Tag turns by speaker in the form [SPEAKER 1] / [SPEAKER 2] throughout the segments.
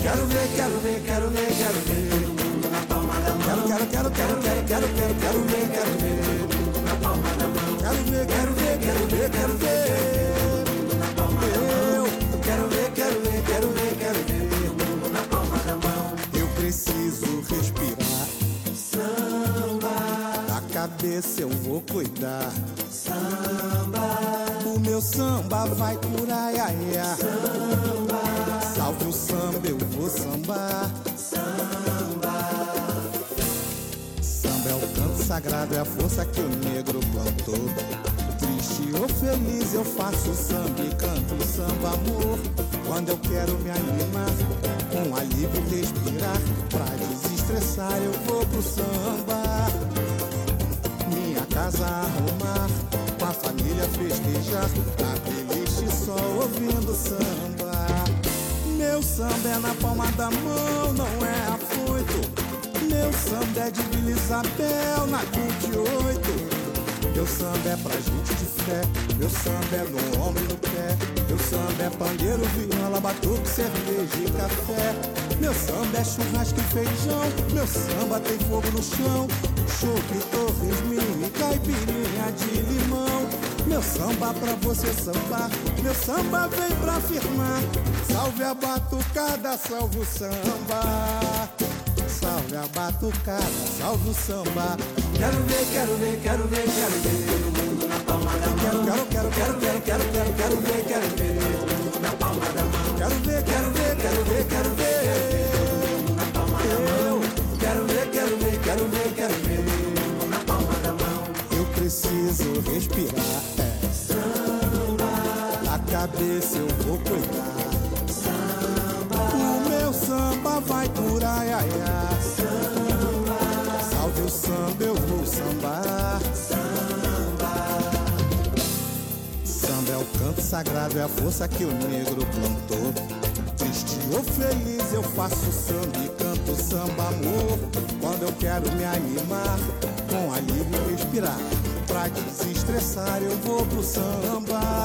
[SPEAKER 1] Quero ver, quero ver, quero ver, quero ver todo mundo na palma da mão. Quero ver, quero ver, quero ver todo mundo na palma da mão. Quero ver, quero ver, quero ver, quero ver todo mundo na palma da mão. Eu quero ver, quero ver, quero ver, quero ver todo mundo na palma da mão. Eu preciso respirar samba. Da cabeça eu vou cuidar samba. O meu samba vai curar, ia, ia. Samba. Salve o samba, eu vou sambar samba. Samba é o canto sagrado, é a força que o negro plantou. Triste ou feliz eu faço samba e canto samba, amor. Quando eu quero me animar, com alívio respirar, pra desestressar eu vou pro samba. Minha casa arrumar, com a família festejar, na playlist só ouvindo samba. Meu samba é na palma da mão, não é afoito. Meu samba é de Vila Isabel, na 28. Meu samba é pra gente de fé, meu samba é no ombro e no pé. Meu samba é pandeiro, viola, batuque, cerveja e café. Meu samba é churrasco e feijão, meu samba tem fogo no chão. Chope, torresminho e caipirinha de limão. Meu samba pra você sambar, meu samba vem pra firmar. Salve a batucada, salve o samba. Salve a batucada, salve o samba. Quero ver, quero ver, quero ver, quero ver todo mundo na palma da mão. Quero ver, quero ver, quero ver todo mundo na palma da mão. Quero ver, quero ver, quero ver, quero ver todo mundo na palma da mão. Quero ver, quero ver, quero ver, quero ver todo mundo na palma da mão. Eu preciso respirar samba. A cabeça eu vou cuidar samba. O meu samba vai curar, ia, ia. Samba. Salve o samba, eu vou sambar samba. Samba é o canto sagrado, é a força que o negro plantou. Triste ou feliz eu faço samba e canto samba, amor. Quando eu quero me animar, com alívio respirar, pra desestressar eu vou pro samba.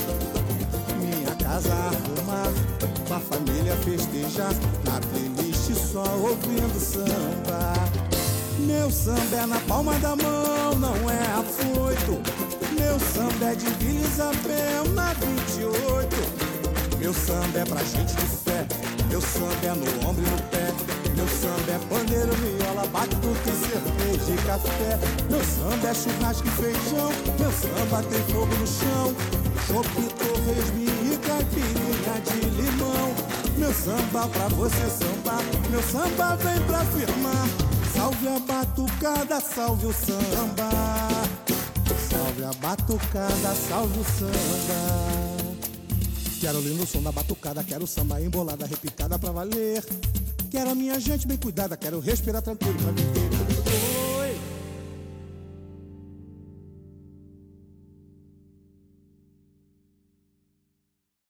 [SPEAKER 1] Minha casa arrumar, com a família festejar, na playlist só ouvindo samba. Meu samba é na palma da mão, não é afoito. Meu samba é de Vila Isabel, na 28. Meu samba é pra gente de fé, meu samba é no ombro e no pé. Meu samba é pandeiro, viola, batuque, cerveja e café. Meu samba é churrasco e feijão, meu samba tem fogo no chão. Chope, torresminho e caipirinha de limão. Meu samba pra você sambar, meu samba vem pra firmar. Salve a batucada, salve o samba. Salve a batucada, salve o samba. Quero ouvir no som da batucada, quero samba embolada, repicada pra valer. Quero a minha gente bem cuidada, quero respirar tranquilo pra viver.